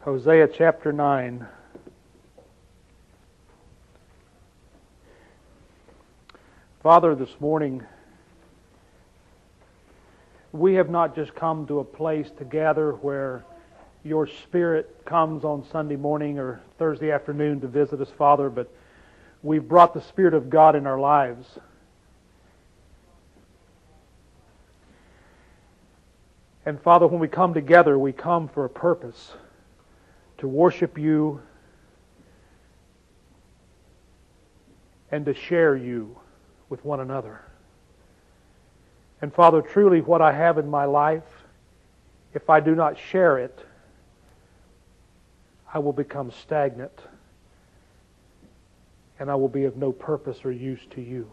Hosea chapter 9. Father, this morning, we have not just come to a place to gather where your Spirit comes on Sunday morning or Thursday afternoon to visit us, Father, but we've brought the Spirit of God in our lives. And Father, when we come together, we come for a purpose, to worship you and to share you with one another. And Father, truly what I have in my life, if I do not share it, I will become stagnant and I will be of no purpose or use to you.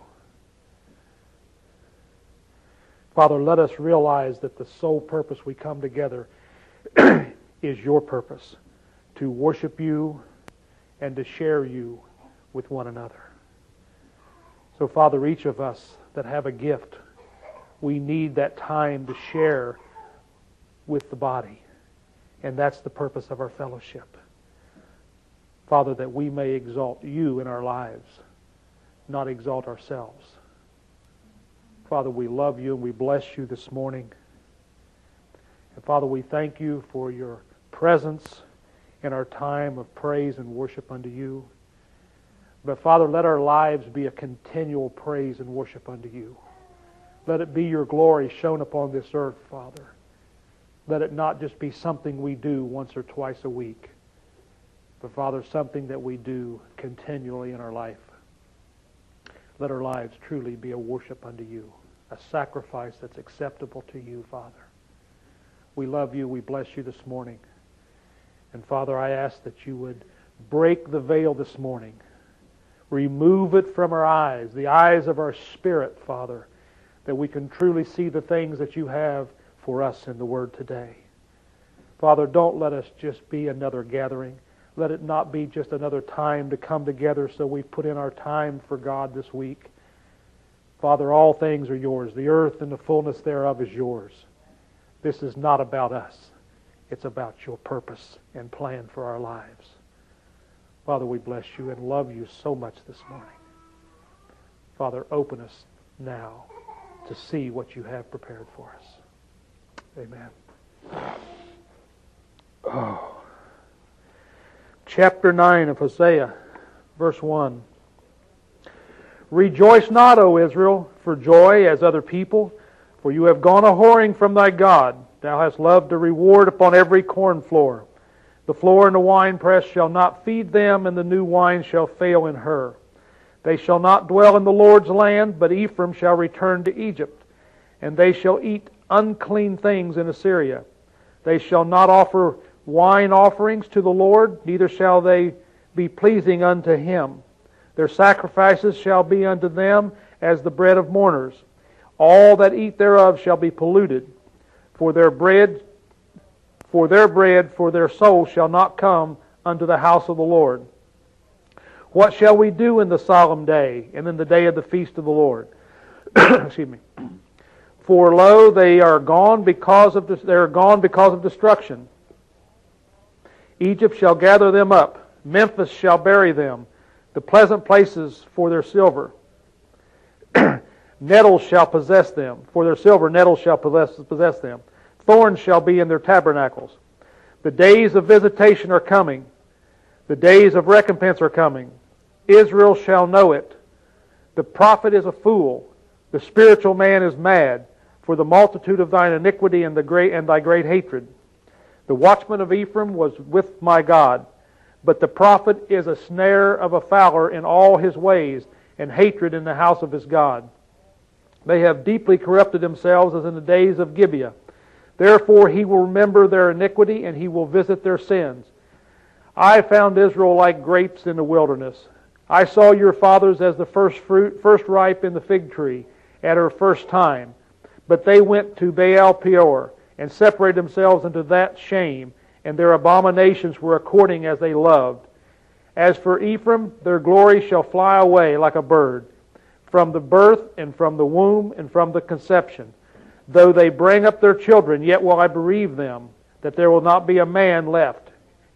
Father, let us realize that the sole purpose we come together is your purpose, to worship you and to share you with one another. So Father, each of us that have a gift, we need that time to share with the body. And that's the purpose of our fellowship. Father, that we may exalt you in our lives, not exalt ourselves. Father, we love you and we bless you this morning. And Father, we thank you for your presence in our time of praise and worship unto you. But Father, let our lives be a continual praise and worship unto you. Let it be your glory shown upon this earth, Father. Let it not just be something we do once or twice a week, but Father, something that we do continually in our life. Let our lives truly be a worship unto you, a sacrifice that's acceptable to you, Father. We love you. We bless you this morning. And Father, I ask that you would break the veil this morning. Remove it from our eyes, the eyes of our spirit, Father, that we can truly see the things that you have for us in the Word today. Father, don't let us just be another gathering. Let it not be just another time to come together so we put in our time for God this week. Father, all things are yours. The earth and the fullness thereof is yours. This is not about us. It's about your purpose and plan for our lives. Father, we bless you and love you so much this morning. Father, open us now to see what you have prepared for us. Amen. Oh. Chapter 9 of Hosea, verse 1. Rejoice not, O Israel, for joy as other people, for you have gone a-whoring from thy God. Thou hast loved a reward upon every corn floor. The floor and the winepress shall not feed them, and the new wine shall fail in her. They shall not dwell in the Lord's land, but Ephraim shall return to Egypt, and they shall eat unclean things in Assyria. They shall not offer wine offerings to the Lord, neither shall they be pleasing unto him. Their sacrifices shall be unto them as the bread of mourners. All that eat thereof shall be polluted. For their soul shall not come unto the house of the Lord. What shall we do in the solemn day, and in the day of the feast of the Lord? Excuse me. For lo, they are gone because of destruction. Egypt shall gather them up. Memphis shall bury them. The pleasant places for their silver. Nettles shall possess them. For their silver, nettles shall possess them. Thorns shall be in their tabernacles. The days of visitation are coming. The days of recompense are coming. Israel shall know it. The prophet is a fool. The spiritual man is mad, for the multitude of thine iniquity and thy great hatred. The watchman of Ephraim was with my God, but the prophet is a snare of a fowler in all his ways, and hatred in the house of his God. They have deeply corrupted themselves as in the days of Gibeah. Therefore he will remember their iniquity, and he will visit their sins. I found Israel like grapes in the wilderness. I saw your fathers as the first fruit, first ripe in the fig tree, at her first time. But they went to Baal Peor, and separated themselves into that shame, and their abominations were according as they loved. As for Ephraim, their glory shall fly away like a bird, from the birth, and from the womb, and from the conception. Though they bring up their children, yet will I bereave them, that there will not be a man left.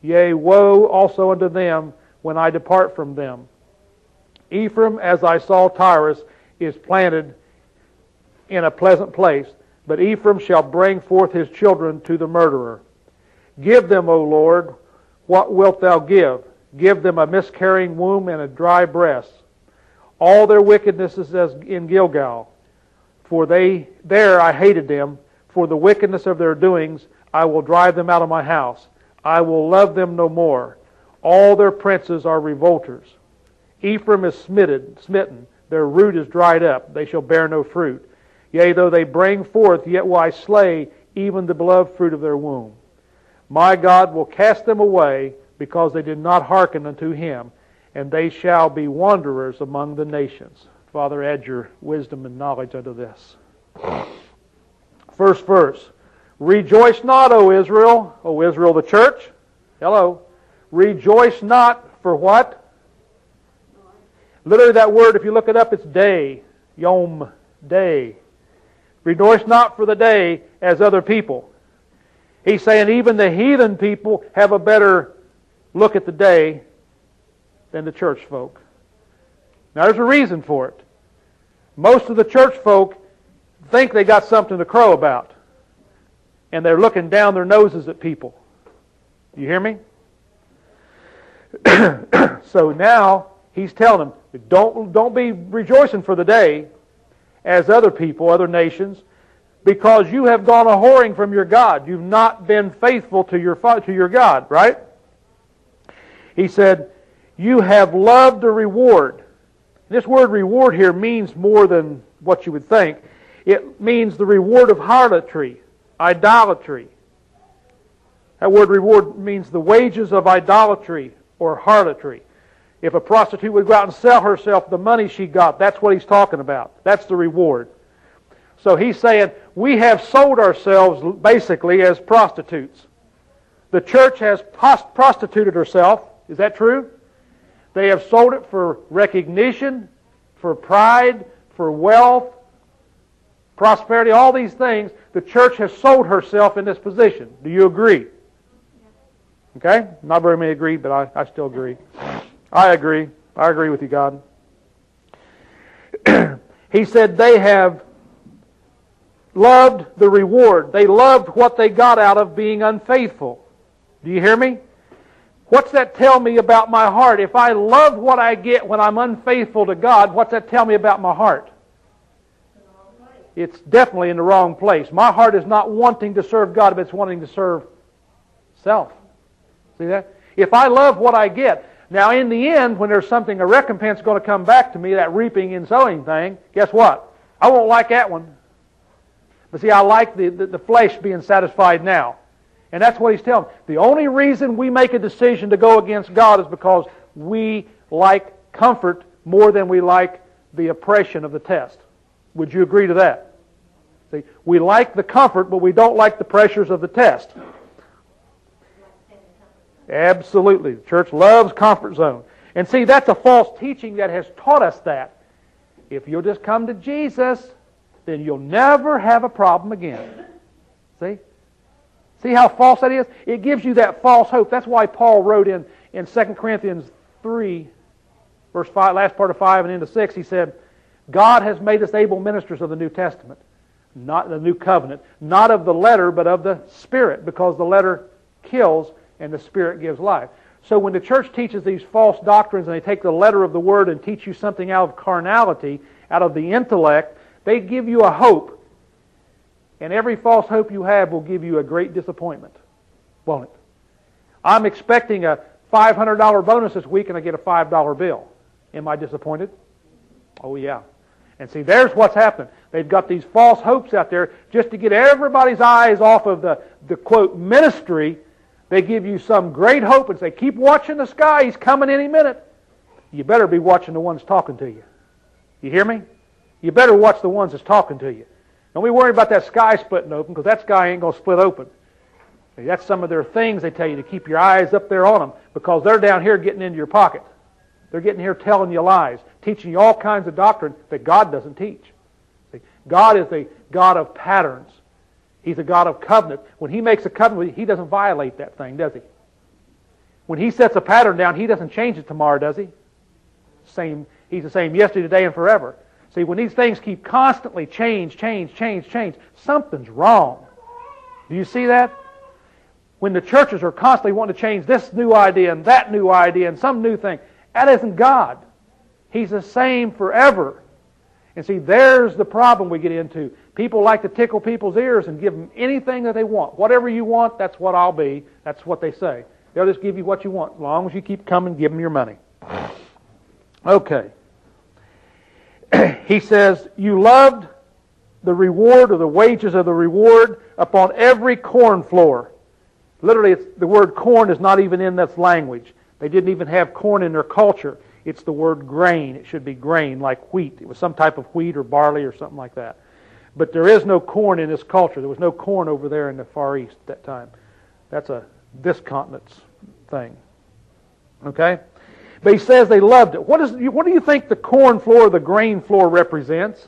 Yea, woe also unto them when I depart from them. Ephraim, as I saw Tyrus, is planted in a pleasant place, but Ephraim shall bring forth his children to the murderer. Give them, O Lord, what wilt thou give? Give them a miscarrying womb and a dry breast. All their wickedness is as in Gilgal, for there I hated them. For the wickedness of their doings I will drive them out of my house. I will love them no more. All their princes are revolters. Ephraim is smitten. Their root is dried up. They shall bear no fruit. Yea, though they bring forth, yet will I slay even the beloved fruit of their womb. My God will cast them away, because they did not hearken unto Him, and they shall be wanderers among the nations. Father, add your wisdom and knowledge unto this. First verse. Rejoice not, O Israel the church. Hello. Rejoice not for what? Literally that word, if you look it up, it's day. Yom, day. Rejoice not for the day as other people. He's saying even the heathen people have a better look at the day than the church folk. Now there's a reason for it. Most of the church folk think they got something to crow about. And they're looking down their noses at people. You hear me? So now he's telling them, don't be rejoicing for the day as other people, other nations, because you have gone a-whoring from your God. You've not been faithful to your God, right? He said, you have loved a reward. This word reward here means more than what you would think. It means the reward of harlotry, idolatry. That word reward means the wages of idolatry or harlotry. If a prostitute would go out and sell herself, the money she got, that's what he's talking about. That's the reward. So he's saying, we have sold ourselves basically as prostitutes. The church has prostituted herself. Is that true? They have sold it for recognition, for pride, for wealth, prosperity, all these things. The church has sold herself in this position. Do you agree? Okay? Not very many agree, but I still agree. I agree. I agree with you, God. He said they have loved the reward. They loved what they got out of being unfaithful. Do you hear me? What's that tell me about my heart? If I love what I get when I'm unfaithful to God, what's that tell me about my heart? It's definitely in the wrong place. My heart is not wanting to serve God, but it's wanting to serve self. See that? If I love what I get, now in the end, when there's something, a recompense going to come back to me, that reaping and sowing thing, guess what? I won't like that one. But see, I like the flesh being satisfied now. And that's what he's telling me. The only reason we make a decision to go against God is because we like comfort more than we like the oppression of the test. Would you agree to that? See, we like the comfort, but we don't like the pressures of the test. Absolutely. The church loves comfort zone. And see, that's a false teaching that has taught us that. If you'll just come to Jesus, then you'll never have a problem again. See? See how false that is? It gives you that false hope. That's why Paul wrote in 2 Corinthians 3, verse 5, last part of 5 and into 6, he said, God has made us able ministers of the New Testament, not the New Covenant, not of the letter, but of the Spirit, because the letter kills and the Spirit gives life. So when the church teaches these false doctrines and they take the letter of the Word and teach you something out of carnality, out of the intellect, they give you a hope. And every false hope you have will give you a great disappointment, won't it? I'm expecting a $500 bonus this week and I get a $5 bill. Am I disappointed? Oh yeah. And see, there's what's happened. They've got these false hopes out there just to get everybody's eyes off of the quote, ministry. They give you some great hope and say, keep watching the sky, he's coming any minute. You better be watching the ones talking to you. You hear me? You better watch the ones that's talking to you. Don't be worried about that sky splitting open, because that sky ain't going to split open. That's some of their things they tell you to keep your eyes up there on them, because they're down here getting into your pocket. They're getting here telling you lies, teaching you all kinds of doctrine that God doesn't teach. See, God is a God of patterns. He's a God of covenant. When He makes a covenant with you, He doesn't violate that thing, does He? When He sets a pattern down, He doesn't change it tomorrow, does He? He's the same yesterday, today, and forever. See, when these things keep constantly change, something's wrong. Do you see that? When the churches are constantly wanting to change this new idea and that new idea and some new thing, that isn't God. He's the same forever. And see, there's the problem we get into. People like to tickle people's ears and give them anything that they want. Whatever you want, that's what I'll be. That's what they say. They'll just give you what you want, as long as you keep coming, give them your money. Okay. He says, you loved the reward or the wages of the reward upon every corn floor. Literally, the word corn is not even in this language. They didn't even have corn in their culture. It's the word grain. It should be grain, like wheat. It was some type of wheat or barley or something like that. But there is no corn in this culture. There was no corn over there in the Far East at that time. That's this continent's thing. Okay? But he says they loved it. What do you think the corn floor or the grain floor represents?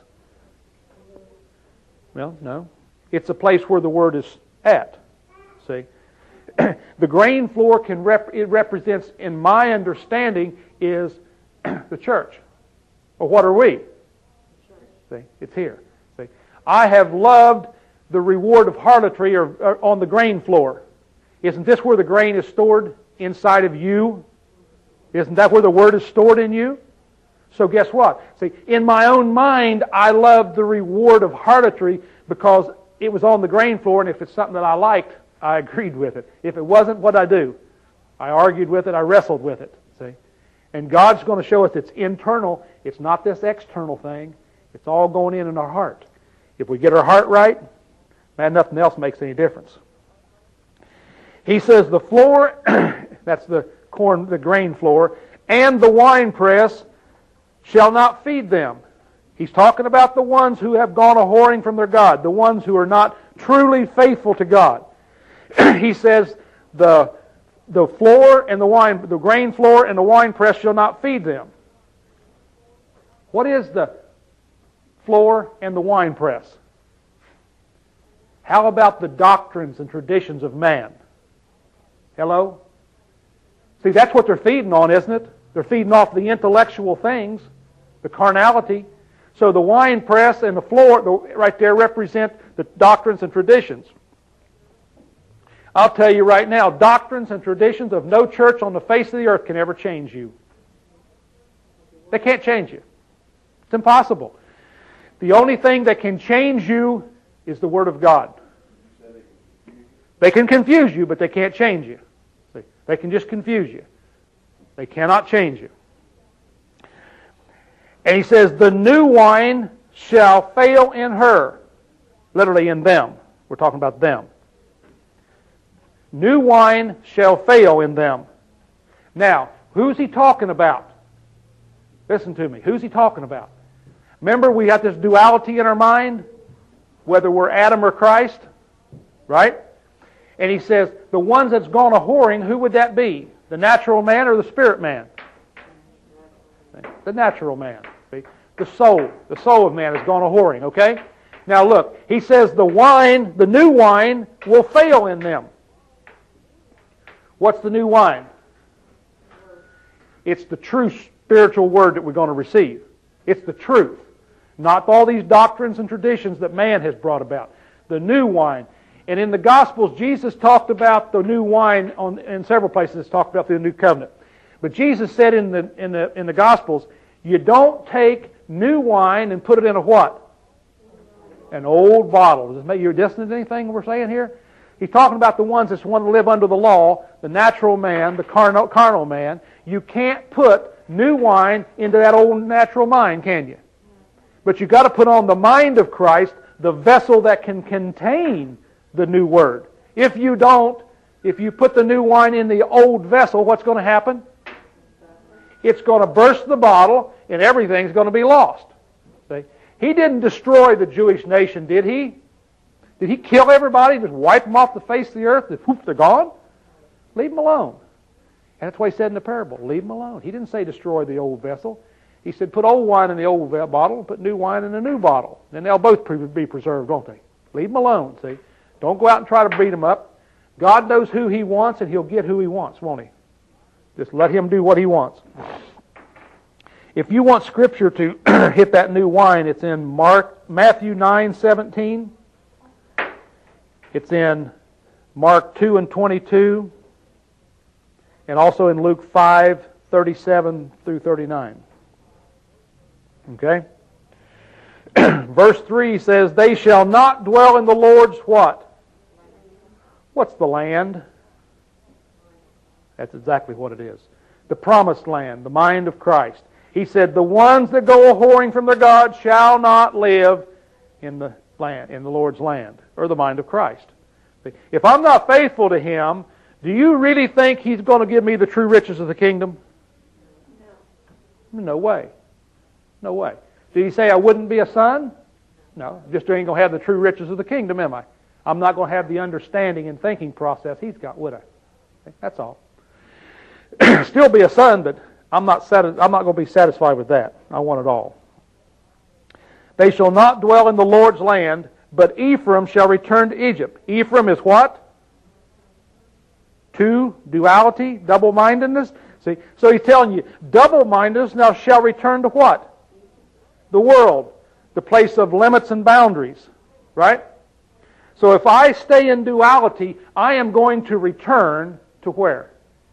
Well, no. It's a place where the Word is at. See? The grain floor it represents, in my understanding, is the church. Well, what are we? See? It's here. See? I have loved the reward of harlotry or on the grain floor. Isn't this where the grain is stored inside of you? Isn't that where the Word is stored in you? So guess what? See, in my own mind, I loved the reward of harlotry because it was on the grain floor, and if it's something that I liked, I agreed with it. If it wasn't, what'd I do? I argued with it, I wrestled with it. See? And God's going to show us it's internal. It's not this external thing. It's all going in our heart. If we get our heart right, man, nothing else makes any difference. He says the floor, that's the grain floor, and the winepress shall not feed them. He's talking about the ones who have gone a-whoring from their God, the ones who are not truly faithful to God. He says the floor and the grain floor and the winepress shall not feed them. What is the floor and the winepress? How about the doctrines and traditions of man? Hello? See, that's what they're feeding on, isn't it? They're feeding off the intellectual things, the carnality. So the winepress and the floor right there represent the doctrines and traditions. I'll tell you right now, doctrines and traditions of no church on the face of the earth can ever change you. They can't change you. It's impossible. The only thing that can change you is the Word of God. They can confuse you, but they can't change you. They can just confuse you. They cannot change you. And he says, the new wine shall fail in her. Literally in them. We're talking about them. New wine shall fail in them. Now, who's he talking about? Listen to me. Who's he talking about? Remember, we have this duality in our mind, whether we're Adam or Christ, right? And he says, the ones that's gone a-whoring, who would that be? The natural man or the spirit man? The natural man. See? The soul of man has gone a-whoring, okay? Now look, he says the new wine will fail in them. What's the new wine? It's the true spiritual word that we're going to receive. It's the truth. Not all these doctrines and traditions that man has brought about. The new wine. And in the Gospels, Jesus talked about the new wine in several places. It's talked about the new covenant. But Jesus said in the Gospels, you don't take new wine and put it in a what? An old bottle. Does it make you dissonant anything we're saying here? He's talking about the ones that want to live under the law, the natural man, the carnal man. You can't put new wine into that old natural mind, can you? But you've got to put on the mind of Christ, the vessel that can contain the new word. If you put the new wine in the old vessel, what's going to happen? It's going to burst the bottle and everything's going to be lost. See? He didn't destroy the Jewish nation, did he? Did he kill everybody, just wipe them off the face of the earth, and poof, they're gone? Leave them alone. And that's what he said in the parable. Leave them alone. He didn't say destroy the old vessel. He said put old wine in the old bottle and put new wine in the new bottle. Then they'll both be preserved, won't they? Leave them alone, see? Don't go out and try to beat them up. God knows who He wants, and He'll get who He wants, won't He? Just let Him do what He wants. If you want Scripture to hit that new wine, it's in Matthew 9:17. It's in Mark 2 and 22. And also in Luke 5:37 through 39. Okay? Verse 3 says, they shall not dwell in the Lord's what? What's the land? That's exactly what it is. The promised land, the mind of Christ. He said, the ones that go a-whoring from their God shall not live in the land, in the Lord's land, or the mind of Christ. If I'm not faithful to Him, do you really think He's going to give me the true riches of the kingdom? No. No way. No way. Did He say I wouldn't be a son? No. Just ain't going to have the true riches of the kingdom, am I? I'm not going to have the understanding and thinking process He's got, would I? That's all. Still be a son, but I'm not going to be satisfied with that. I want it all. They shall not dwell in the Lord's land, but Ephraim shall return to Egypt. Ephraim is what? Two, duality, double-mindedness. See, so He's telling you, double-mindedness now shall return to what? The world, the place of limits and boundaries, right? So if I stay in duality, I am going to return to where?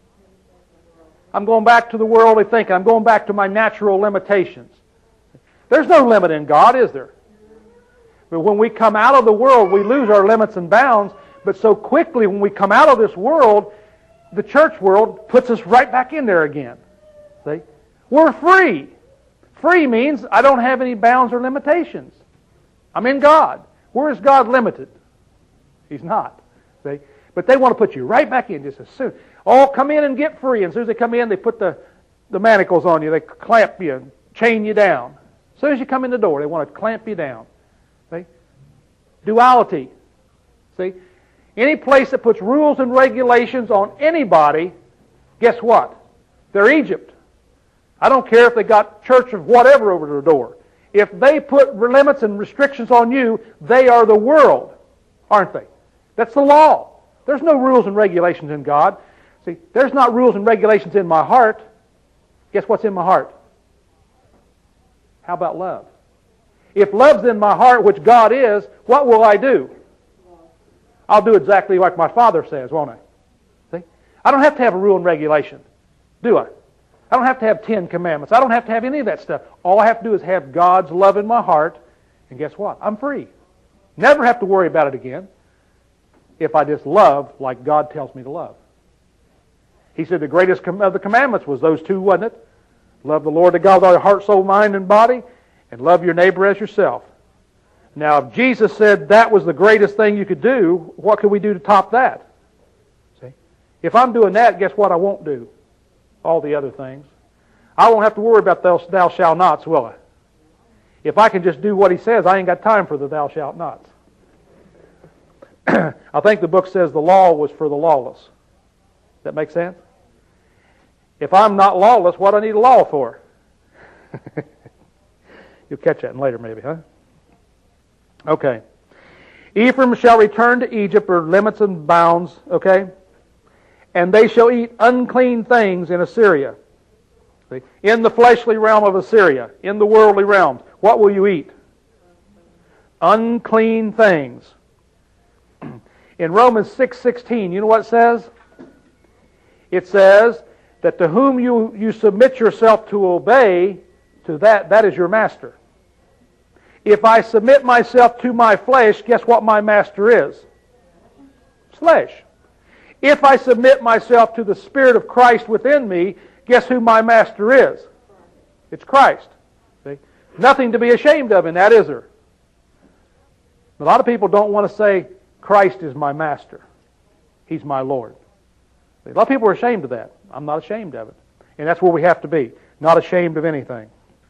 I'm going back to the worldly thinking. I'm going back to my natural limitations. There's no limit in God, is there? But when we come out of the world, we lose our limits and bounds. But so quickly when we come out of this world, the church world puts us right back in there again. See? We're free. Free means I don't have any bounds or limitations. I'm in God. Where is God limited? He's not. See? But they want to put you right back in just as soon. Oh, come in and get free. And as soon as they come in, they put the manacles on you. They clamp you and chain you down. As soon as you come in the door, they want to clamp you down. See? Duality. See? Any place that puts rules and regulations on anybody, guess what? They're Egypt. I don't care if they got church of whatever over their door. If they put limits and restrictions on you, they are the world, aren't they? That's the law. There's no rules and regulations in God. See, there's not rules and regulations in my heart. Guess what's in my heart? How about love? If love's in my heart, which God is, what will I do? I'll do exactly like my Father says, won't I? See? I don't have to have a rule and regulation, do I? I don't have to have 10 commandments. I don't have to have any of that stuff. All I have to do is have God's love in my heart, and guess what? I'm free. Never have to worry about it again if I just love like God tells me to love. He said the greatest of the commandments was those two, wasn't it? Love the Lord thy God with all your heart, soul, mind, and body, and love your neighbor as yourself. Now, if Jesus said that was the greatest thing you could do, what could we do to top that? See? If I'm doing that, guess what I won't do? All the other things. I won't have to worry about thou shalt nots, will I? If I can just do what He says, I ain't got time for the thou shalt nots. I think the book says the law was for the lawless. Does that make sense? If I'm not lawless, what do I need a law for? You'll catch that later maybe, huh? Okay. Ephraim shall return to Egypt, or limits and bounds, okay? And they shall eat unclean things in Assyria. See? In the fleshly realm of Assyria, in the worldly realms, what will you eat? Unclean things. In Romans 6:16, you know what it says? It says that to whom you submit yourself to obey, to that is your master. If I submit myself to my flesh, guess what my master is? Flesh. If I submit myself to the Spirit of Christ within me, guess who my master is? It's Christ. See? Nothing to be ashamed of in that, is there? A lot of people don't want to say, Christ is my master. He's my Lord. A lot of people are ashamed of that. I'm not ashamed of it. And that's where we have to be. Not ashamed of anything.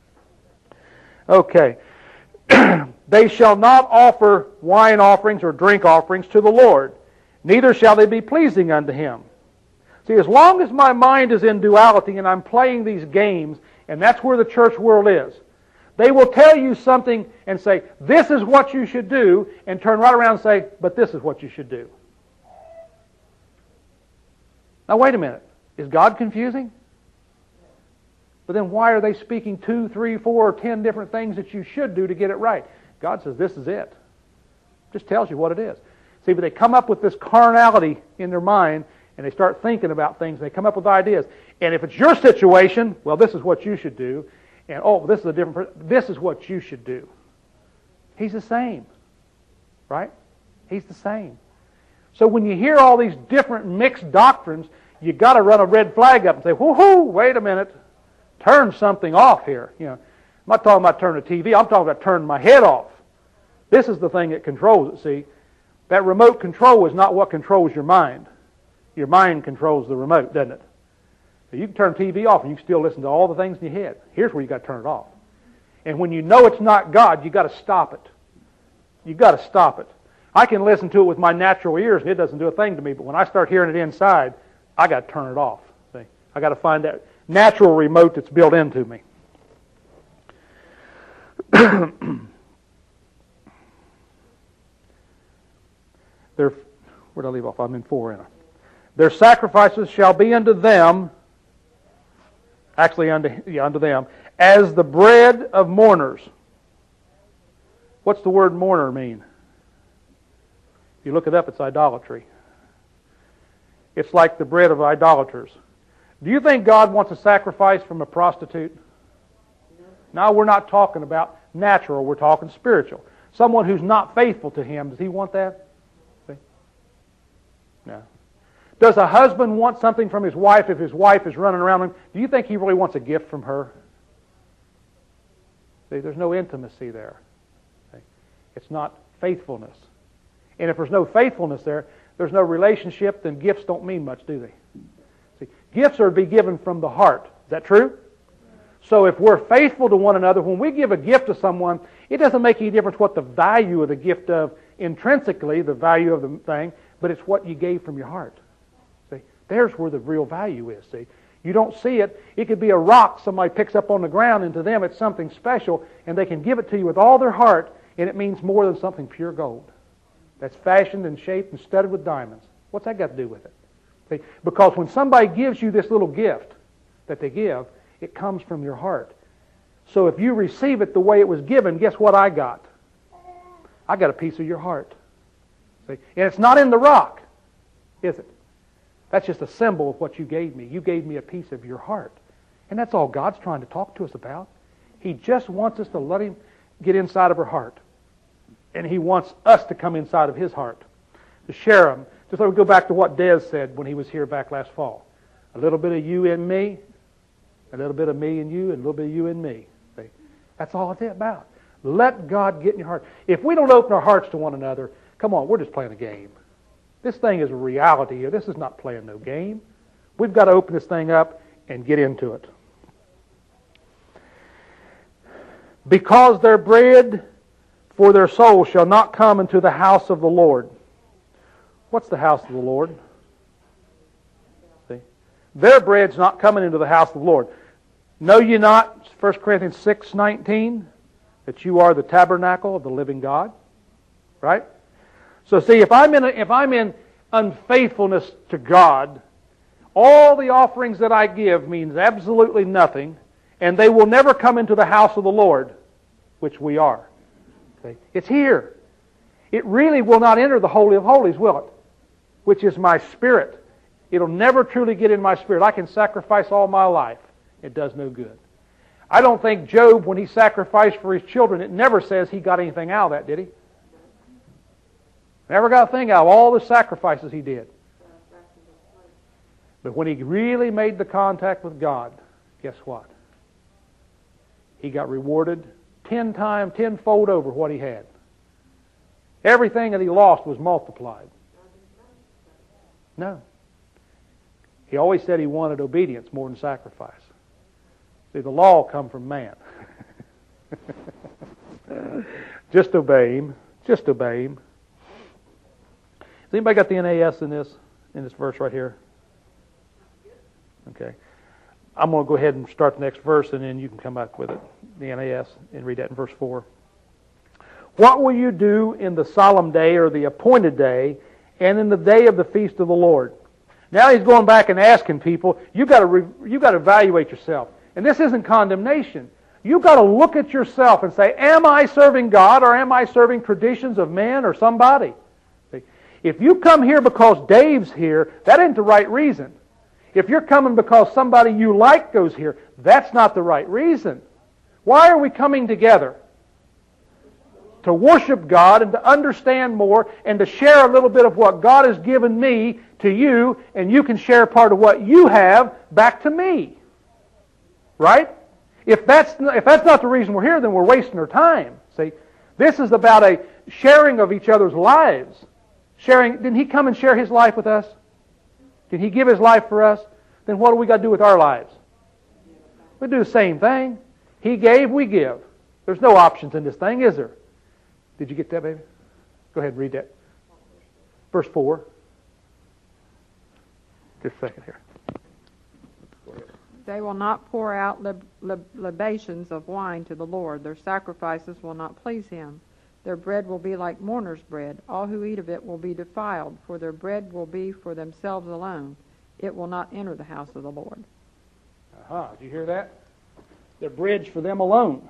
Okay. They shall not offer wine offerings or drink offerings to the Lord. Neither shall they be pleasing unto Him. See, as long as my mind is in duality and I'm playing these games, and that's where the church world is, they will tell you something and say, this is what you should do, and turn right around and say, but this is what you should do. Now wait a minute. Is God confusing? But then why are they speaking 2, 3, 4, or 10 different things that you should do to get it right? God says this is it. Just tells you what it is. See, but they come up with this carnality in their mind, and they start thinking about things. They come up with ideas. And if it's your situation, well, this is what you should do. And, oh, this is a different, this is what you should do. He's the same. Right? He's the same. So when you hear all these different mixed doctrines, you've got to run a red flag up and say, whoo-hoo, wait a minute. Turn something off here. You know, I'm not talking about turning the TV. I'm talking about turning my head off. This is the thing that controls it, see. That remote control is not what controls your mind. Your mind controls the remote, doesn't it? So you can turn TV off and you can still listen to all the things in your head. Here's where you've got to turn it off. And when you know it's not God, you've got to stop it. You've got to stop it. I can listen to it with my natural ears and it doesn't do a thing to me, but when I start hearing it inside, I got to turn it off. See? I got to find that natural remote that's built into me. Where did I leave off? I'm in 4. Ain't I? Their sacrifices shall be unto them, unto them, as the bread of mourners. What's the word mourner mean? If you look it up, it's idolatry. It's like the bread of idolaters. Do you think God wants a sacrifice from a prostitute? No, we're not talking about natural. We're talking spiritual. Someone who's not faithful to Him, does He want that? See? No. Does a husband want something from his wife if his wife is running around him? Do you think he really wants a gift from her? See, there's no intimacy there. See? It's not faithfulness. And if there's no faithfulness there, there's no relationship, then gifts don't mean much, do they? See, gifts are to be given from the heart. Is that true? So if we're faithful to one another, when we give a gift to someone, it doesn't make any difference what the value of the gift of intrinsically, the value of the thing, but it's what you gave from your heart. See, there's where the real value is. See, you don't see it. It could be a rock somebody picks up on the ground, and to them it's something special, and they can give it to you with all their heart, and it means more than something pure gold that's fashioned and shaped and studded with diamonds. What's that got to do with it? See, because when somebody gives you this little gift that they give, it comes from your heart. So if you receive it the way it was given, guess what I got? I got a piece of your heart. See? And it's not in the rock, is it? That's just a symbol of what you gave me. You gave me a piece of your heart. And that's all God's trying to talk to us about. He just wants us to let Him get inside of our heart. And He wants us to come inside of His heart, to share Him. Just let me go back to what Des said when he was here back last fall. A little bit of you in me, a little bit of me in you, and a little bit of you in me. See? That's all it's about. Let God get in your heart. If we don't open our hearts to one another, come on, we're just playing a game. This thing is a reality here. This is not playing no game. We've got to open this thing up and get into it. Because their bread for their soul shall not come into the house of the Lord. What's the house of the Lord? See? Their bread's not coming into the house of the Lord. Know ye not, 1 Corinthians 6:19, that you are the tabernacle of the living God? Right? So see, if I'm in unfaithfulness to God, all the offerings that I give means absolutely nothing, and they will never come into the house of the Lord, which we are. See? It's here. It really will not enter the Holy of Holies, will it? Which is my spirit. It'll never truly get in my spirit. I can sacrifice all my life. It does no good. I don't think Job, when he sacrificed for his children, it never says he got anything out of that, did he? Never got a thing out of all the sacrifices he did. But when he really made the contact with God, guess what? He got rewarded 10-fold over what he had. Everything that he lost was multiplied. No. He always said he wanted obedience more than sacrifice. See, the law come from man. Just obey him. Just obey him. Has anybody got the NAS in this verse right here? Okay. I'm going to go ahead and start the next verse, and then you can come back with it, the NAS, and read that in verse 4. What will you do in the solemn day or the appointed day, and in the day of the feast of the Lord? Now he's going back and asking people, you've got to evaluate yourself. And this isn't condemnation. You've got to look at yourself and say, am I serving God or am I serving traditions of men or somebody? See? If you come here because Dave's here, that ain't the right reason. If you're coming because somebody you like goes here, that's not the right reason. Why are we coming together? To worship God and to understand more and to share a little bit of what God has given me to you, and you can share part of what you have back to me. Right? If that's not the reason we're here, then we're wasting our time. See, this is about a sharing of each other's lives. Didn't He come and share His life with us? Did He give His life for us? Then what do we got to do with our lives? We do the same thing. He gave, we give. There's no options in this thing, is there? Did you get that, baby? Go ahead and read that. Verse 4. Just a second here. They will not pour out libations of wine to the Lord. Their sacrifices will not please Him. Their bread will be like mourner's bread. All who eat of it will be defiled, for their bread will be for themselves alone. It will not enter the house of the Lord. Did you hear that? Their bread's for them alone.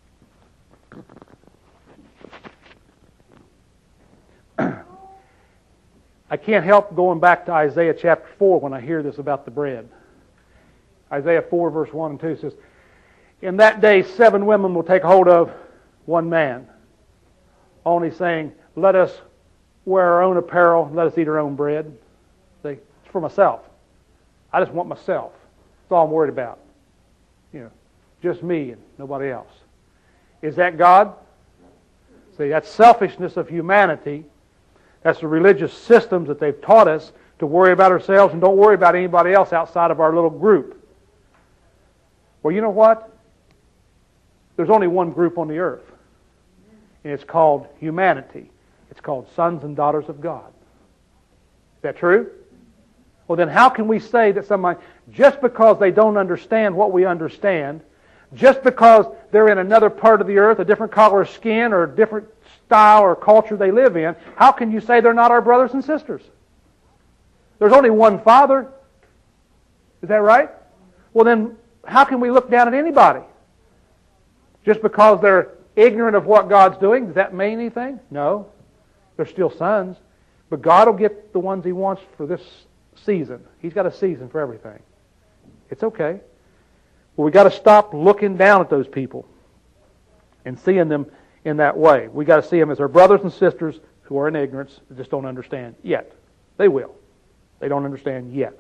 I can't help going back to Isaiah chapter 4 when I hear this about the bread. Isaiah 4 verse 1 and 2 says, in that day 7 women will take hold of one man, only saying, let us wear our own apparel, let us eat our own bread. See, it's for myself. I just want myself. That's all I'm worried about. Just me and nobody else. Is that God? See, that's selfishness of humanity. That's the religious systems that they've taught us to worry about ourselves and don't worry about anybody else outside of our little group. Well, you know what? There's only one group on the earth, and it's called humanity. It's called sons and daughters of God. Is that true? Well, then how can we say that somebody, just because they don't understand what we understand, just because they're in another part of the earth, a different color of skin or a different style or culture they live in, how can you say they're not our brothers and sisters? There's only one Father. Is that right? Well, then how can we look down at anybody? Just because they're ignorant of what God's doing, does that mean anything? No. They're still sons. But God will get the ones He wants for this season. He's got a season for everything. It's okay. Well, we got to stop looking down at those people and seeing them in that way. We got to see them as our brothers and sisters who are in ignorance, that just don't understand yet. They will. They don't understand yet.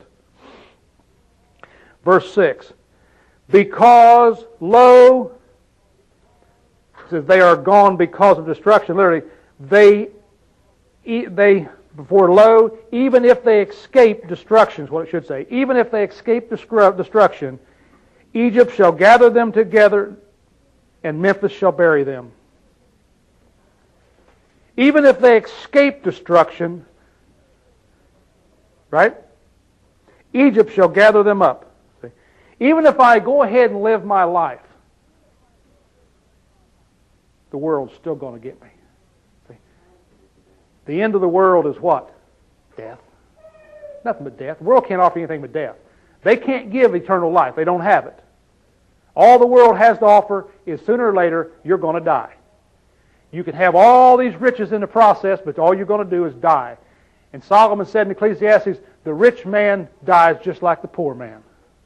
Verse 6. Because, lo, it says they are gone because of destruction. Literally, before lo, even if they escape destruction, is what it should say. Even if they escape destruction, Egypt shall gather them together, and Memphis shall bury them. Even if they escape destruction, right? Egypt shall gather them up. See? Even if I go ahead and live my life, the world's still going to get me. See? The end of the world is what? Death. Nothing but death. The world can't offer anything but death. They can't give eternal life. They don't have it. All the world has to offer is sooner or later, you're going to die. You can have all these riches in the process, but all you're going to do is die. And Solomon said in Ecclesiastes, the rich man dies just like the poor man.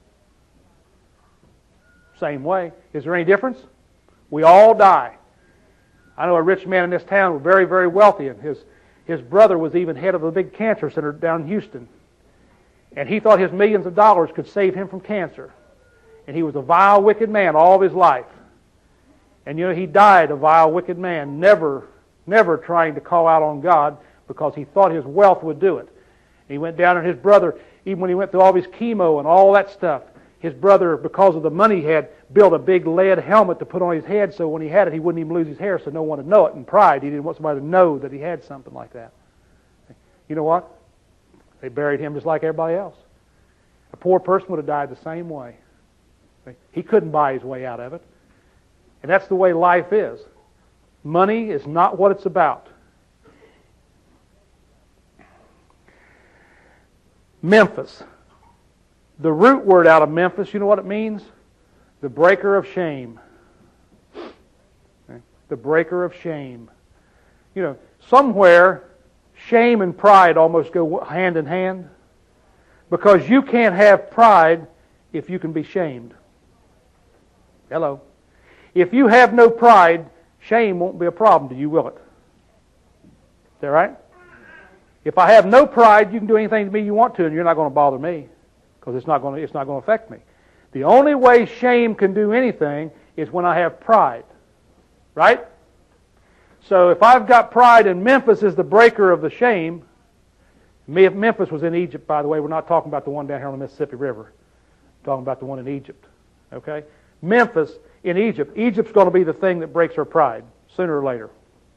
Same way. Is there any difference? We all die. I know a rich man in this town was very, very wealthy, and his brother was even head of a big cancer center down in Houston. And he thought his millions of dollars could save him from cancer. And he was a vile, wicked man all of his life. And he died a vile, wicked man, never trying to call out on God because he thought his wealth would do it. And he went down, and his brother, even when he went through all his chemo and all that stuff, his brother, because of the money he had, built a big lead helmet to put on his head so when he had it, he wouldn't even lose his hair so no one would know it. In pride, he didn't want somebody to know that he had something like that. You know what? They buried him just like everybody else. A poor person would have died the same way. He couldn't buy his way out of it. And that's the way life is. Money is not what it's about. Memphis. The root word out of Memphis, you know what it means? The breaker of shame. Okay? The breaker of shame. You know, somewhere shame and pride almost go hand in hand, because you can't have pride if you can be shamed. Hello. If you have no pride, shame won't be a problem to you, will it? Is that right? If I have no pride, you can do anything to me you want to, and you're not going to bother me, because it's not going to affect me. The only way shame can do anything is when I have pride. Right? So if I've got pride and Memphis is the breaker of the shame, Memphis was in Egypt, by the way. We're not talking about the one down here on the Mississippi River. We're talking about the one in Egypt. Okay? Memphis in Egypt. Egypt's going to be the thing that breaks her pride, sooner or later.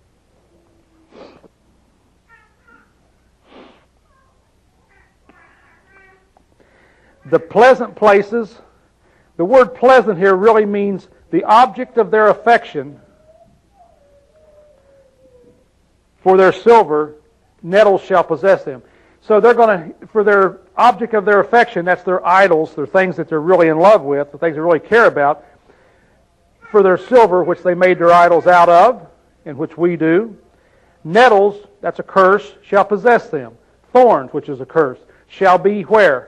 The pleasant places. The word pleasant here really means the object of their affection. For their silver, nettles shall possess them. So they're going to, for their object of their affection, that's their idols, their things that they're really in love with, the things they really care about. For their silver, which they made their idols out of, and which we do. Nettles, that's a curse, shall possess them. Thorns, which is a curse, shall be where?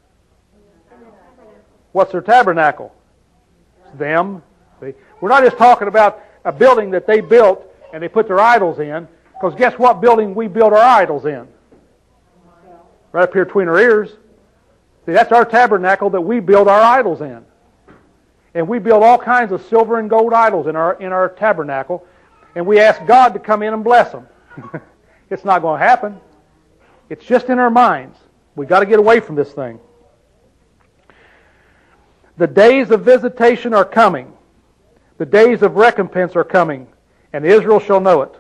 What's their tabernacle? It's them. See? We're not just talking about a building that they built and they put their idols in, because guess what building we build our idols in? Right up here between our ears. See, that's our tabernacle that we build our idols in. And we build all kinds of silver and gold idols in our tabernacle, and we ask God to come in and bless them. It's not going to happen. It's just in our minds. We've got to get away from this thing. The days of visitation are coming. The days of recompense are coming, and Israel shall know it.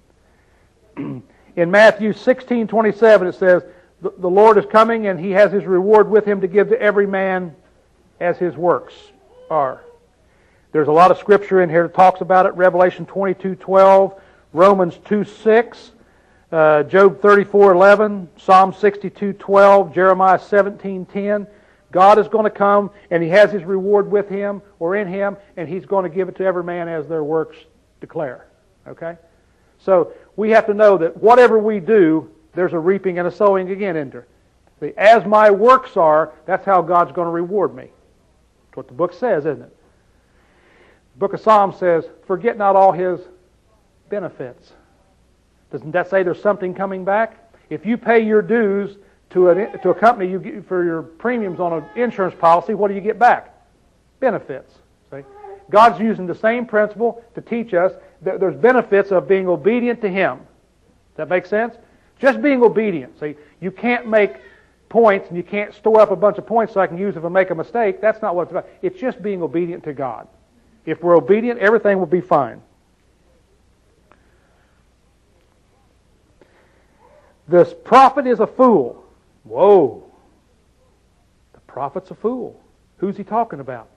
In Matthew 16:27 it says, the Lord is coming and He has His reward with Him to give to every man as his works are. There's a lot of scripture in here that talks about it. Revelation 22:12, Romans 2:6, Job 34:11, Psalm 62:12, Jeremiah 17:10. God is going to come and He has His reward with Him or in Him, and He's going to give it to every man as their works declare. Okay? So we have to know that whatever we do, there's a reaping and a sowing again in there. See, as my works are, that's how God's going to reward me. That's what the book says, isn't it? The book of Psalms says, forget not all His benefits. Doesn't that say there's something coming back? If you pay your dues to a company you get for your premiums on an insurance policy, what do you get back? Benefits. See? God's using the same principle to teach us that there's benefits of being obedient to Him. Does that make sense? Just being obedient. See, you can't make points and you can't store up a bunch of points so I can use if I make a mistake. That's not what it's about. It's just being obedient to God. If we're obedient, everything will be fine. This prophet is a fool. Whoa. The prophet's a fool. Who's he talking about?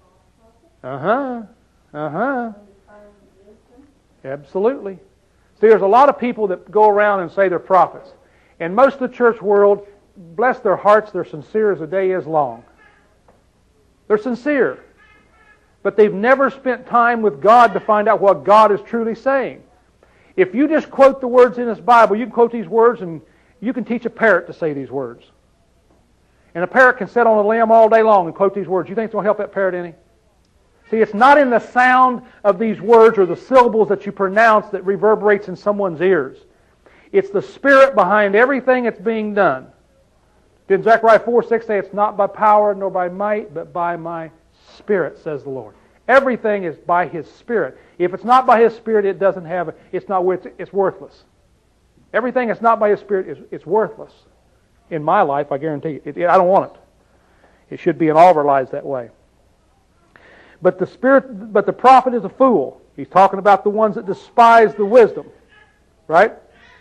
Absolutely. See, there's a lot of people that go around and say they're prophets. And most of the church world, bless their hearts, they're sincere as the day is long. They're sincere. But they've never spent time with God to find out what God is truly saying. If you just quote the words in this Bible, you can quote these words and you can teach a parrot to say these words. And a parrot can sit on a limb all day long and quote these words. You think it's going to help that parrot any? See, it's not in the sound of these words or the syllables that you pronounce that reverberates in someone's ears. It's the spirit behind everything that's being done. Didn't Zechariah 4:6 say, it's not by power nor by might, but by my Spirit, says the Lord. Everything is by His Spirit. If it's not by His Spirit, it doesn't have, it's worthless. Everything that's not by His Spirit is worthless. In my life, I guarantee you. I don't want it. It should be in all of our lives that way. But the prophet is a fool. He's talking about the ones that despise the wisdom. Right?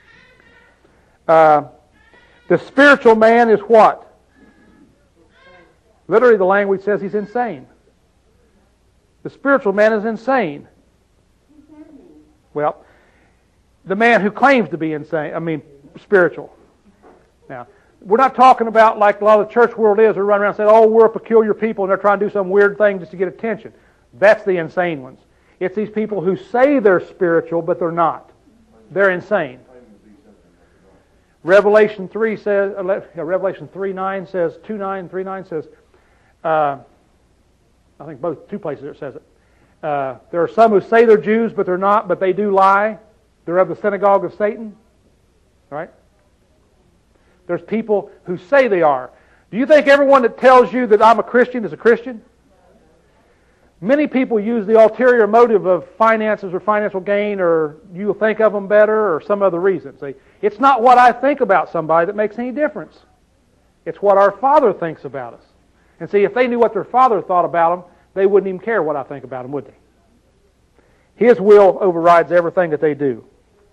The spiritual man is what? Literally the language says he's insane. The spiritual man is insane. Well, the man who claims to be insane, spiritual. Now, We're not talking about like a lot of the church world is. They're running around saying, oh, we're a peculiar people, and they're trying to do some weird thing just to get attention. That's the insane ones. It's these people who say they're spiritual, but they're not. They're insane. Revelation 3 says, Revelation 3:9 says, 2:9, 3:9 says, I think both, two places it says it. There are some who say they're Jews, but they're not, but they do lie. They're of the synagogue of Satan. Right? There's people who say they are. Do you think everyone that tells you that I'm a Christian is a Christian? Many people use the ulterior motive of finances or financial gain, or you'll think of them better, or some other reason. See, it's not what I think about somebody that makes any difference. It's what our Father thinks about us. And see, if they knew what their Father thought about them, they wouldn't even care what I think about them, would they? His will overrides everything that they do.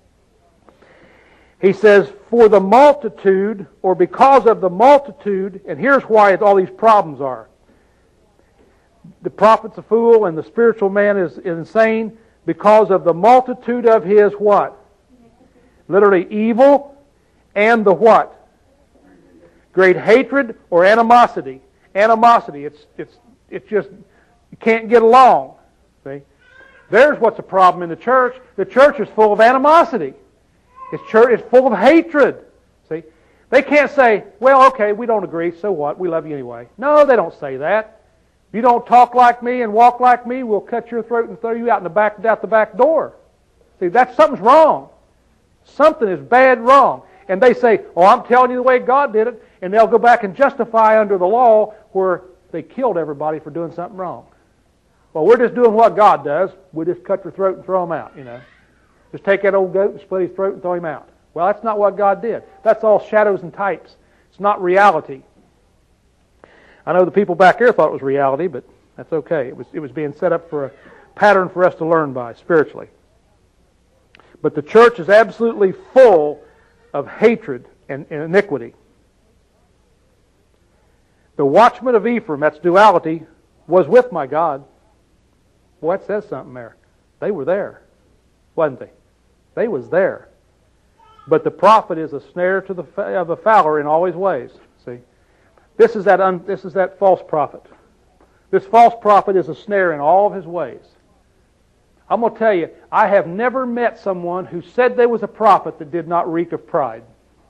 He says, for the multitude, or because of the multitude, and here's why all these problems are. The prophet's a fool and the spiritual man is insane because of the multitude of his what? Literally evil and the what? Great hatred or animosity. Animosity. It's just, you can't get along. See? There's what's a problem in the church. The church is full of animosity. It's full of hatred. See? They can't say, well, okay, we don't agree, so what? We love you anyway. No, they don't say that. If you don't talk like me and walk like me, we'll cut your throat and throw you out the back door. See, something's wrong. Something is bad wrong. And they say, oh, I'm telling you the way God did it. And they'll go back and justify under the law where they killed everybody for doing something wrong. Well, we're just doing what God does. We'll just cut your throat and throw them out, Just take that old goat and split his throat and throw him out. Well, that's not what God did. That's all shadows and types. It's not reality. I know the people back there thought it was reality, but that's okay. It was being set up for a pattern for us to learn by spiritually. But the church is absolutely full of hatred and iniquity. The watchman of Ephraim, that's duality, was with my God. Well, that says something there. They were there, wasn't they? They was there. But the prophet is a snare to the fowler in all his ways. See, this is that false prophet. This false prophet is a snare in all of his ways. I'm going to tell you, I have never met someone who said they was a prophet that did not reek of pride.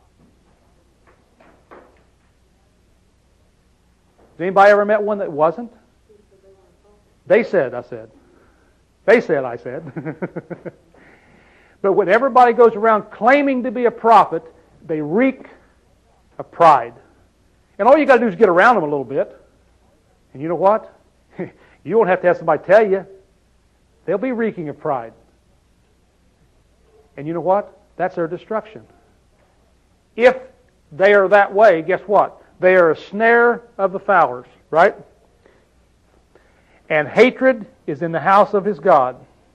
Has anybody ever met one that wasn't? They said, I said. They said, I said. But when everybody goes around claiming to be a prophet, they reek of pride. And all you got to do is get around them a little bit. And you know what? You won't have to have somebody tell you. They'll be reeking of pride. And you know what? That's their destruction. If they are that way, guess what? They are a snare of the fowlers, right? And hatred is in the house of his God.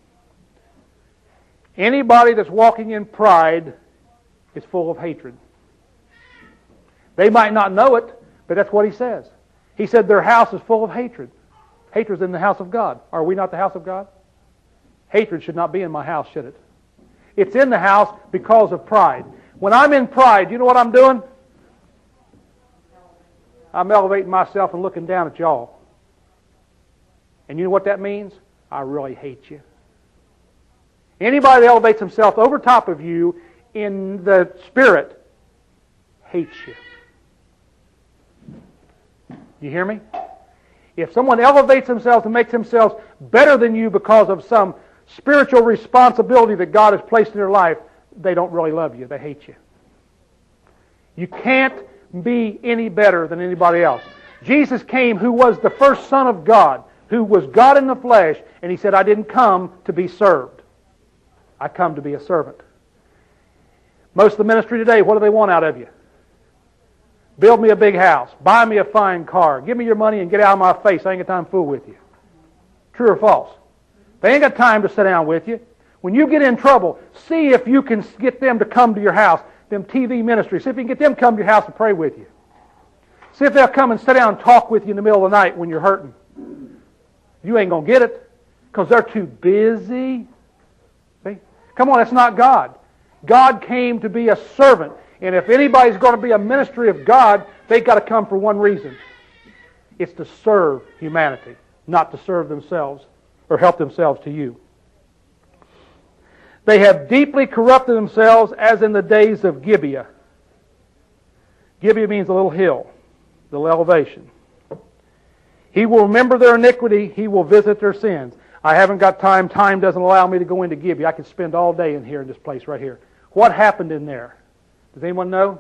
Anybody that's walking in pride is full of hatred. They might not know it, but that's what he says. He said their house is full of hatred. Hatred is in the house of God. Are we not the house of God? Hatred should not be in my house, should it? It's in the house because of pride. When I'm in pride, you know what I'm doing? I'm elevating myself and looking down at y'all. And you know what that means? I really hate you. Anybody that elevates himself over top of you in the spirit hates you. You hear me? If someone elevates themselves and makes themselves better than you because of some spiritual responsibility that God has placed in their life, they don't really love you. They hate you. You can't be any better than anybody else. Jesus came, who was the first Son of God, who was God in the flesh, and he said, I didn't come to be served. I come to be a servant. Most of the ministry today, what do they want out of you? Build me a big house. Buy me a fine car. Give me your money and get out of my face. I ain't got time to fool with you. True or false? They ain't got time to sit down with you. When you get in trouble, see if you can get them to come to your house. Them TV ministries. See if you can get them to come to your house and pray with you. See if they'll come and sit down and talk with you in the middle of the night when you're hurting. You ain't going to get it because they're too busy. See? Come on, that's not God. God came to be a servant. And if anybody's going to be a ministry of God, they've got to come for one reason. It's to serve humanity, not to serve themselves or help themselves to you. They have deeply corrupted themselves as in the days of Gibeah. Gibeah means a little hill, a little elevation. He will remember their iniquity. He will visit their sins. I haven't got time. Time doesn't allow me to go into Gibeah. I could spend all day in here in this place right here. What happened in there? Does anyone know?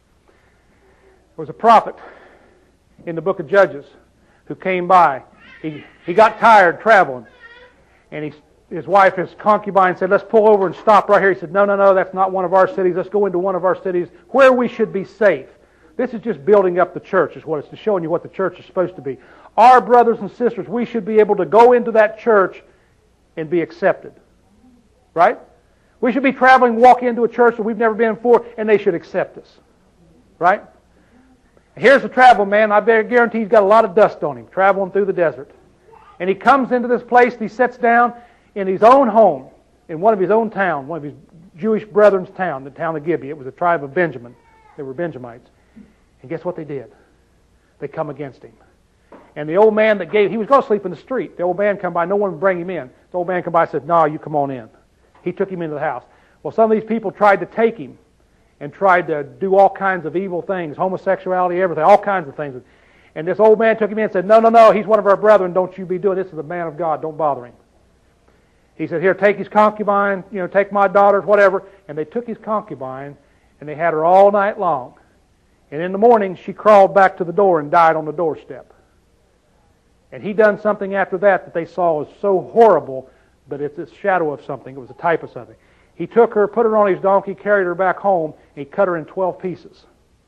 There was a prophet in the book of Judges who came by. He got tired traveling. And his wife, his concubine, said, let's pull over and stop right here. He said, no, that's not one of our cities. Let's go into one of our cities where we should be safe. This is just building up the church, is what it's showing you what the church is supposed to be. Our brothers and sisters, we should be able to go into that church and be accepted. Right? We should be traveling, walk into a church that we've never been before, and they should accept us. Right? Here's the travel man. I guarantee he's got a lot of dust on him, traveling through the desert. And he comes into this place and he sits down in his own home, in one of his own town, one of his Jewish brethren's town, the town of Gibeah. It was a tribe of Benjamin. They were Benjamites. And guess what they did? They come against him. And the old man he was going to sleep in the street. The old man come by, no one would bring him in. The old man come by and said, no, you come on in. He took him into the house. Well, some of these people tried to take him and tried to do all kinds of evil things, homosexuality, everything, all kinds of things. And this old man took him in and said, no, he's one of our brethren, don't you be doing this. This is a man of God, don't bother him. He said, here, take his concubine, take my daughters, whatever. And they took his concubine and they had her all night long. And in the morning, she crawled back to the door and died on the doorstep. And he done something after that they saw was so horrible, but it's a shadow of something. It was a type of something. He took her, put her on his donkey, carried her back home, and he cut her in 12 pieces.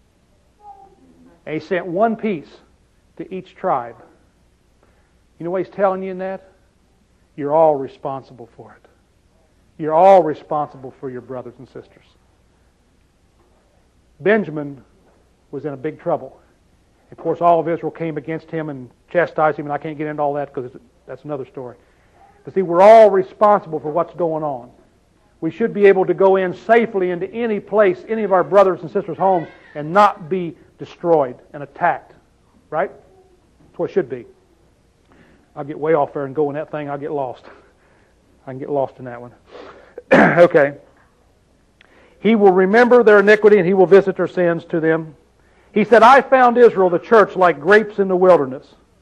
And he sent one piece to each tribe. You know what he's telling you in that? You're all responsible for it. You're all responsible for your brothers and sisters. Benjamin was in a big trouble. Of course, all of Israel came against him and chastised him, and I can't get into all that because that's another story. But see, we're all responsible for what's going on. We should be able to go in safely into any place, any of our brothers and sisters' homes, and not be destroyed and attacked. Right? That's what it should be. I'll get way off there and go in that thing, I'll get lost. I can get lost in that one. Okay. He will remember their iniquity and he will visit their sins to them. He said, I found Israel, the church, like grapes in the wilderness.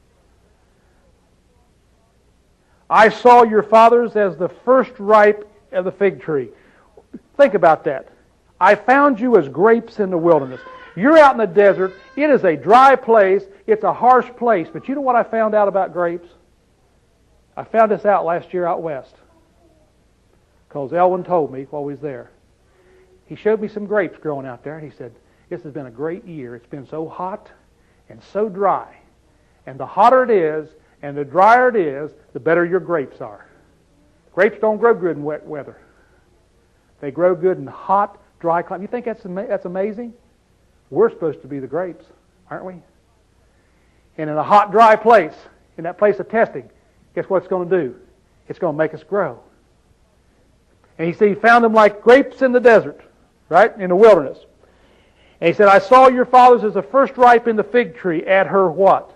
I saw your fathers as the first ripe of the fig tree. Think about that. I found you as grapes in the wilderness. You're out in the desert. It is a dry place. It's a harsh place. But you know what I found out about grapes? I found this out last year out west. Because Elwin told me while we was there. He showed me some grapes growing out there. And he said, this has been a great year. It's been so hot and so dry. And the hotter it is and the drier it is, the better your grapes are. Grapes don't grow good in wet weather. They grow good in hot, dry climate. You think that's amazing? We're supposed to be the grapes, aren't we? And in a hot, dry place, in that place of testing, guess what it's going to do? It's going to make us grow. And he said he found them like grapes in the desert, right? In the wilderness. And he said, I saw your fathers as the first ripe in the fig tree at her what?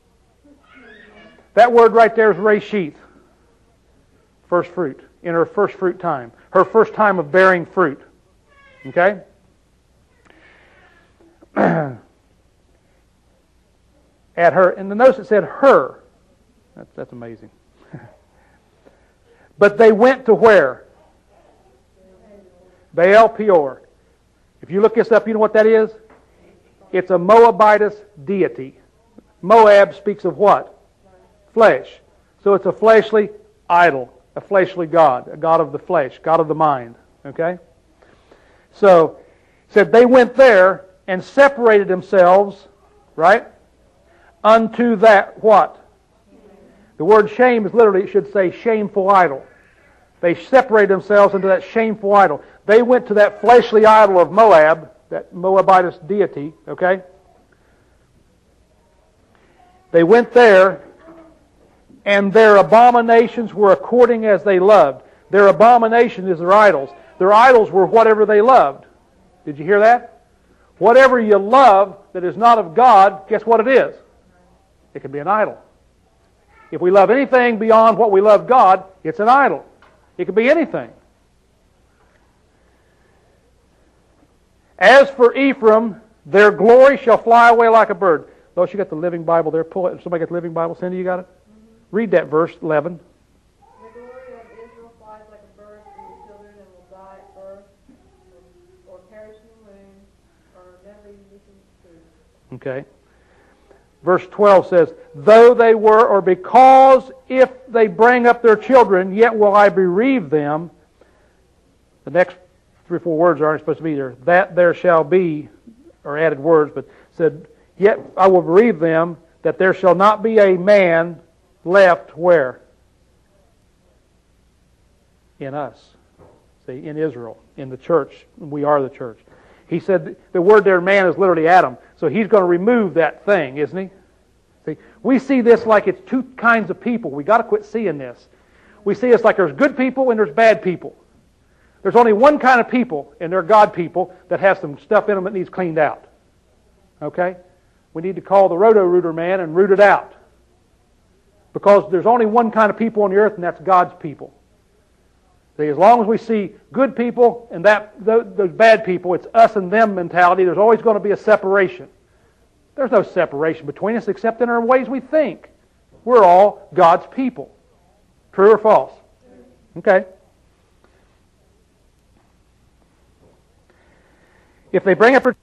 That word right there is reshith. First fruit. In her first fruit time. Her first time of bearing fruit. Okay? At her. And the notice it said her. That's amazing. But they went to where? Baal Peor. If you look this up, you know what that is? It's a Moabitess deity. Moab speaks of what? Flesh. So it's a fleshly idol, a fleshly god, a god of the flesh, god of the mind. Okay? So, it said they went there and separated themselves, right? Unto that what? The word shame is literally, it should say shameful idol. They separated themselves into that shameful idol. They went to that fleshly idol of Moab, that Moabitess deity, okay? They went there, and their abominations were according as they loved. Their abomination is their idols. Their idols were whatever they loved. Did you hear that? Whatever you love that is not of God, guess what it is? It can be an idol. If we love anything beyond what we love God, it's an idol. It could be anything. As for Ephraim, their glory shall fly away like a bird. Those, you got the Living Bible there. Pull it. Somebody got the Living Bible? Cindy, you got it? Read that verse 11. The glory of Israel flies like a bird from the children and will die at birth, or perish in the womb, or never even see. Okay. Verse 12 says, though they were, or because if they bring up their children, yet will I bereave them. The next 3 or 4 words aren't supposed to be there. That there shall be, or added words, but said, yet I will bereave them, that there shall not be a man left where? In us. See, in Israel, in the church. We are the church. He said the word there, man, is literally Adam. So he's going to remove that thing, isn't he? See, we see this like it's two kinds of people. We've got to quit seeing this. We see it's like there's good people and there's bad people. There's only one kind of people, and they're God people, that have some stuff in them that needs cleaned out. Okay? We need to call the Roto-Rooter man and root it out. Because there's only one kind of people on the earth, and that's God's people. See, as long as we see good people and those bad people, it's us and them mentality, there's always going to be a separation. There's no separation between us except in our ways we think. We're all God's people. True or false? Okay. If they bring up her...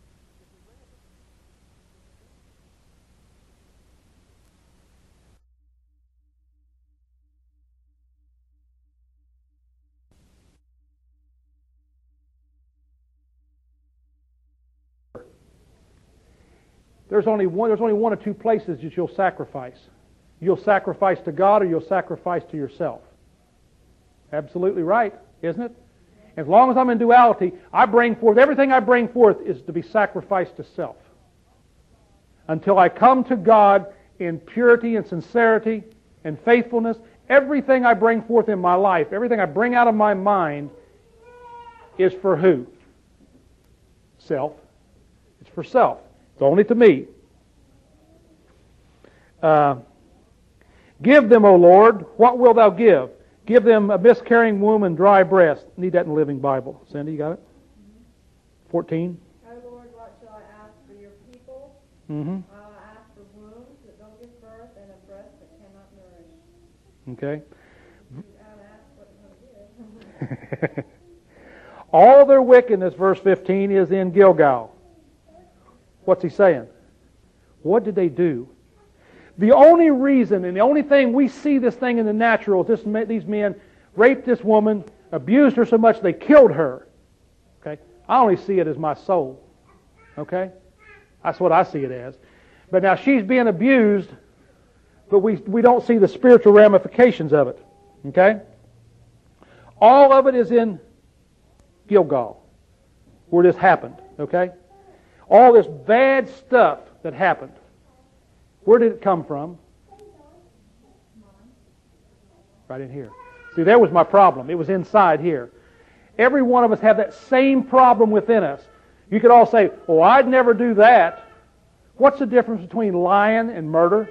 There's only one or two places that you'll sacrifice. You'll sacrifice to God or you'll sacrifice to yourself. Absolutely right, isn't it? As long as I'm in duality, I bring forth, everything I bring forth is to be sacrificed to self. Until I come to God in purity and sincerity and faithfulness, everything I bring forth in my life, everything I bring out of my mind is for who? Self. It's for self. It's only to me. Give them, O Lord, what wilt thou give? Give them a miscarrying womb and dry breast. Need that in the Living Bible. Cindy, you got it? 14. O Lord, what shall I ask for your people? Mm-hmm. I'll ask for wombs that don't give birth and a breast that cannot nourish. Okay. I'll ask what you're going to give. All their wickedness, verse 15, is in Gilgal. What's he saying? What did they do? The only reason and the only thing we see this thing in the natural is these men raped this woman, abused her so much they killed her. Okay? I only see it as my soul. Okay? That's what I see it as. But now she's being abused, but we don't see the spiritual ramifications of it. Okay? All of it is in Gilgal, where this happened. Okay? All this bad stuff that happened. Where did it come from? Right in here. See, there was my problem. It was inside here. Every one of us have that same problem within us. You could all say, oh, I'd never do that. What's the difference between lying and murder?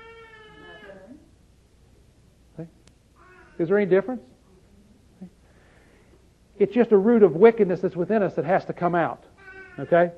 See? Is there any difference? See? It's just a root of wickedness that's within us that has to come out. Okay?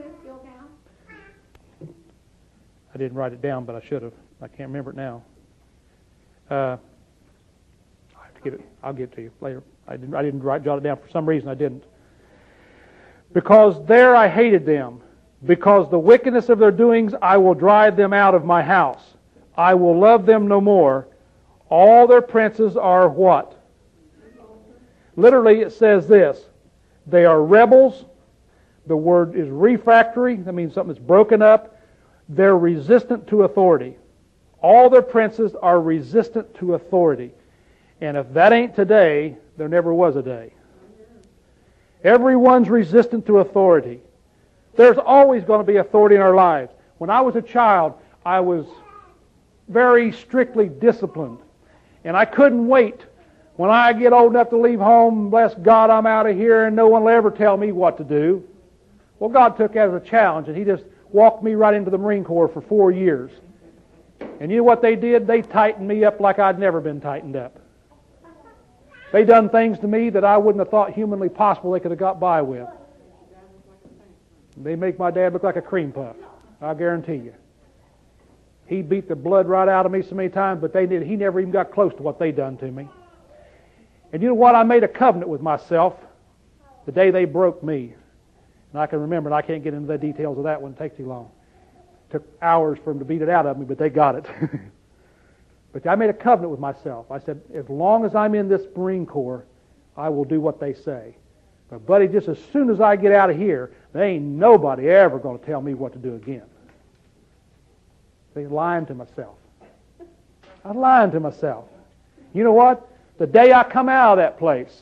I didn't write it down, but I should have. I can't remember it now. I have to get it. I'll get it to you later. I didn't jot it down. For some reason, I didn't. Because there I hated them. Because the wickedness of their doings, I will drive them out of my house. I will love them no more. All their princes are what? Literally, it says this. They are rebels. The word is refractory. That means something that's broken up. They're resistant to authority. All their princes are resistant to authority. And if that ain't today, there never was a day. Everyone's resistant to authority. There's always going to be authority in our lives. When I was a child, I was very strictly disciplined. And I couldn't wait. When I get old enough to leave home, bless God, I'm out of here and no one will ever tell me what to do. Well, God took that as a challenge, and He just walked me right into the Marine Corps for 4 years. And you know what they did? They tightened me up like I'd never been tightened up. They done things to me that I wouldn't have thought humanly possible they could have got by with. They make my dad look like a cream puff, I guarantee you. He beat the blood right out of me so many times, but he never even got close to what they done to me. And you know what? I made a covenant with myself the day they broke me. And I can remember, and I can't get into the details of that one, it takes too long. It took hours for them to beat it out of me, but they got it. But I made a covenant with myself. I said, as long as I'm in this Marine Corps, I will do what they say. But buddy, just as soon as I get out of here, there ain't nobody ever going to tell me what to do again. See, lying to myself. I'm lying to myself. You know what? The day I come out of that place,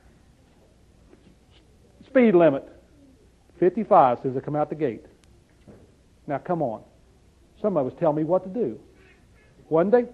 speed limit, 55 as soon as I come out the gate. Now come on. Some of us tell me what to do. Wasn't they?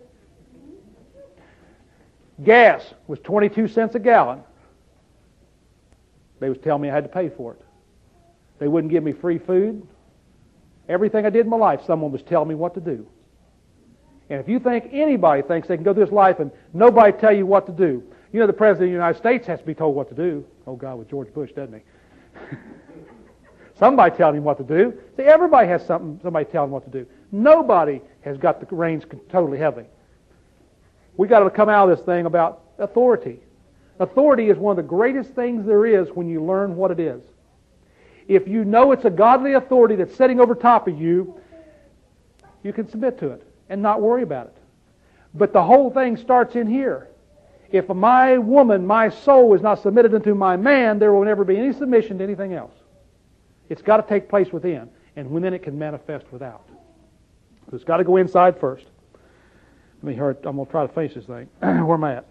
Gas was 22 cents a gallon. They was telling me I had to pay for it. They wouldn't give me free food. Everything I did in my life, someone was telling me what to do. And if you think anybody thinks they can go through this life and nobody tell you what to do, you know the President of the United States has to be told what to do. Oh, God, with George Bush, doesn't he? Somebody telling him what to do. See, everybody has somebody telling them what to do. Nobody has got the reins totally heavy. We got to come out of this thing about authority. Authority is one of the greatest things there is when you learn what it is. If you know it's a godly authority that's sitting over top of you, you can submit to it and not worry about it. But the whole thing starts in here. If my woman, my soul, is not submitted unto my man, there will never be any submission to anything else. It's got to take place within, and then it can manifest without. So it's got to go inside first. Let me hurry. I'm going to try to finish this thing. Where am I at?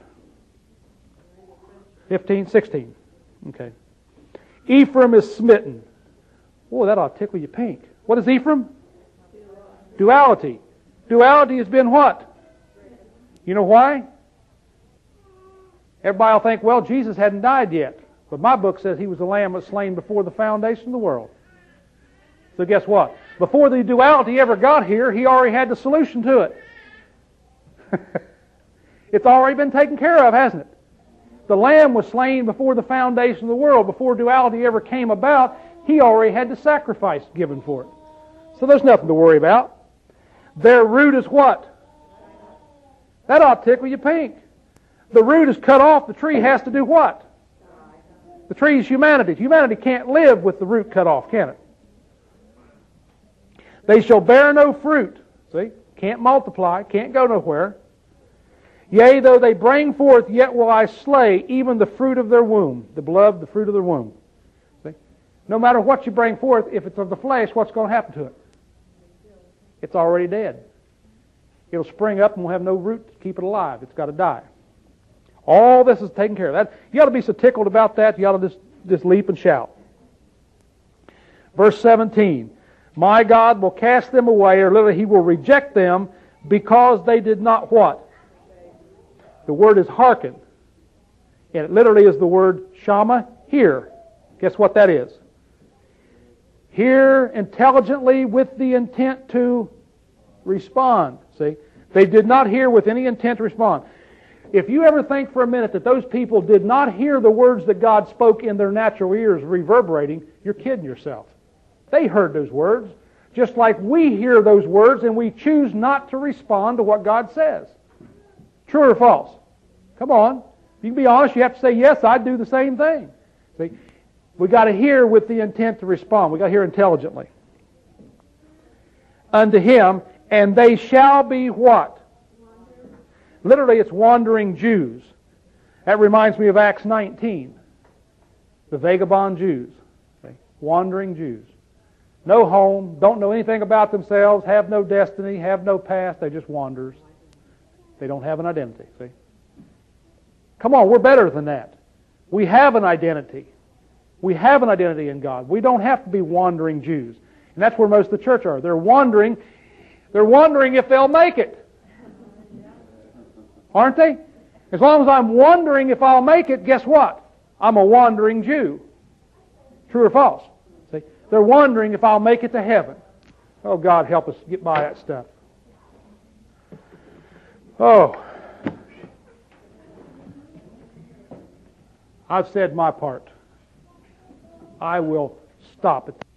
15, 16. Okay. Ephraim is smitten. Boy, that ought to tickle you pink. What is Ephraim? Duality. Duality has been what? You know why? Everybody will think, well, Jesus hadn't died yet. But my book says He was the Lamb that was slain before the foundation of the world. So guess what? Before the duality ever got here, He already had the solution to it. It's already been taken care of, hasn't it? The Lamb was slain before the foundation of the world. Before duality ever came about, He already had the sacrifice given for it. So there's nothing to worry about. Their root is what? That ought to tickle you pink. The root is cut off. The tree has to do what? The tree is humanity. Humanity can't live with the root cut off, can it? They shall bear no fruit. See? Can't multiply. Can't go nowhere. Yea, though they bring forth, yet will I slay even the fruit of their womb. The beloved, the fruit of their womb. See? No matter what you bring forth, if it's of the flesh, what's going to happen to it? It's already dead. It'll spring up and will have no root to keep it alive. It's got to die. All this is taken care of. That, you ought to be so tickled about that, you ought to just leap and shout. Verse 17. My God will cast them away, or literally He will reject them, because they did not what? The word is hearken. And it literally is the word shama, hear. Guess what that is? Hear intelligently with the intent to respond. See? They did not hear with any intent to respond. If you ever think for a minute that those people did not hear the words that God spoke in their natural ears reverberating, you're kidding yourself. They heard those words, just like we hear those words and we choose not to respond to what God says. True or false? Come on. You can be honest, you have to say, yes, I do the same thing. See? We got to hear with the intent to respond. We got to hear intelligently. Unto Him, and they shall be what? Literally, it's wandering Jews. That reminds me of Acts 19. The vagabond Jews. See? Wandering Jews. No home, don't know anything about themselves, have no destiny, have no past, they're just wanderers. They don't have an identity, see? Come on, we're better than that. We have an identity. We have an identity in God. We don't have to be wandering Jews. And that's where most of the church are. They're wondering if they'll make it. Aren't they? As long as I'm wondering if I'll make it, guess what? I'm a wandering Jew. True or false? See? They're wondering if I'll make it to heaven. Oh, God, help us get by that stuff. Oh. I've said my part. I will stop at